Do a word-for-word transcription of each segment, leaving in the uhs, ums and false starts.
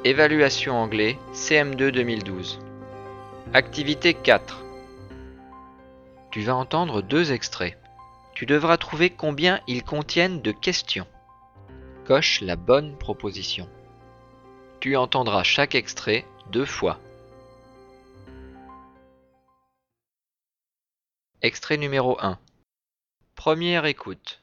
Évaluation anglais C M deux deux mille douze. Activité quatre. Tu vas entendre deux extraits. Tu devras trouver combien ils contiennent de questions. Coche la bonne proposition. Tu entendras chaque extrait deux fois. Extrait numéro un. Première écoute.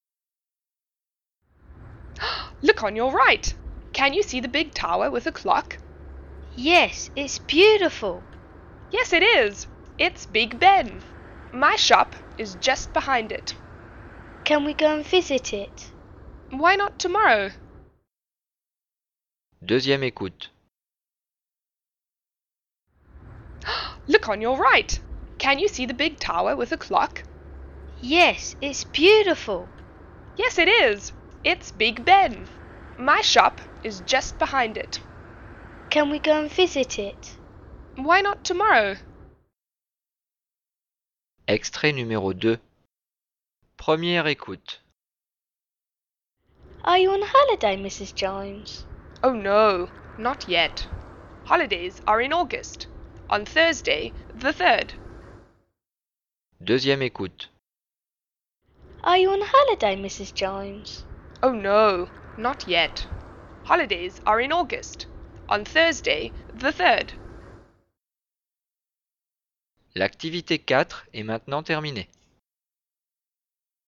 Look on your right. Can you see the big tower with a clock? Yes, it's beautiful. Yes, it is. It's Big Ben. My shop is just behind it. Can we go and visit it? Why not tomorrow? Deuxième écoute. Look on your right. Can you see the big tower with a clock? Yes, it's beautiful. Yes, it is. It's Big Ben. My shop is just behind it. Can we go and visit it? Why not tomorrow? Extrait numéro deux. Première écoute. Are you on holiday, Missus Jones? Oh no, not yet. Holidays are in August, on Thursday, the third. Deuxième écoute. Are you on holiday, Missus Jones? Oh no, not yet. Holidays are in August, on Thursday, the third. L'activité quatre est maintenant terminée.